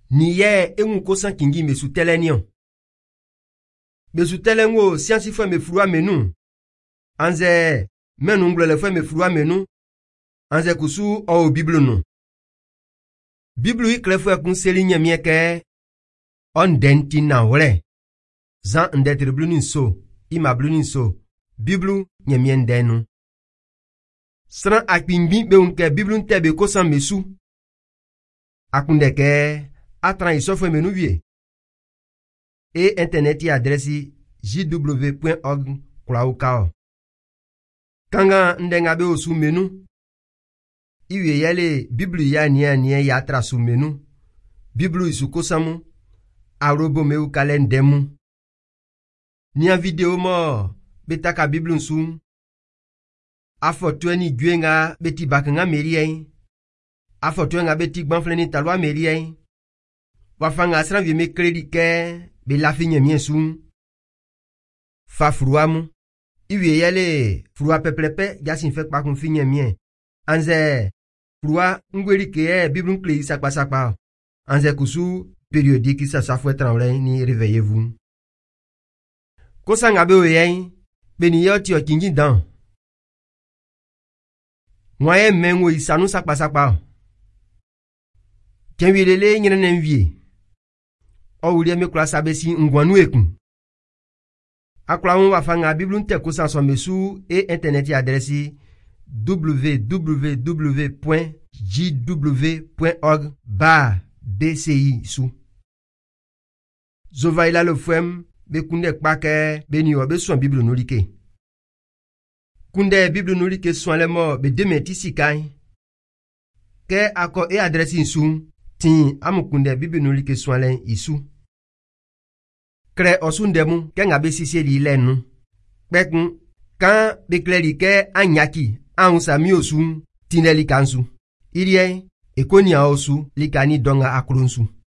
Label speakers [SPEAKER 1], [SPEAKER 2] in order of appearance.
[SPEAKER 1] Ni ye engu kosan kingi mesu telenion. Mesu telengo siansi fwe me frua menu. Anze menu nglele fwe me frua menu. Anze kusu o Bible no. Bible yi klefwe kun seli nye mieke. On denti na wole. Zan ndetre blunin so. Ima blunin so. Bible nye mien denu. Sran akpingbi be unke Bible ntebe kosan mesu. Akundeke atran isofwe menu vie. E internet yi adresi jw.org klaukao. Kanga ndenga be osu menu. Iwe yale Bible ya niye ya atra su menu. Bible isu kosamu. Arobo meu kalendemu. Nia video mo betaka Bible nsu. Afotweni gwenga beti bakanga merien. Afotwenga beti gbanfleni talwa merien. Wafanga asran vie me kredi ke be la finye mien su. Fa fruamu. Iwe yale frua peplepe jasin fek pa kun finye mien. Anze frua ngweri ke Bible nkle sakpa. Anze kusu périodique ça fouet trembler ni réveillez-vous. Kosa ngabe oyen beni yoti o kingi dan. Mwaye mengo isanu sakpa. Ken wilele nyene nenvie. O wulie me kula sabesi ngwanu ekun. Akula won wafanga Bible nte kosa so mesu e internet adresi www.jw.org/BCI sou. Zova ila le fwem be kunde kpake beni yo be son Bible nolike. Kunde Bible nolike son le mo be demeti sikai. Ke ako e adresi sou tin am kunde Bible nolike son le isu. Kre osundemu ke ngabe sisi li lenu. Pekun kan be kleri ke anyaki an sami osu tineli kansu. Irie ekonia osu likani donga akrunsu.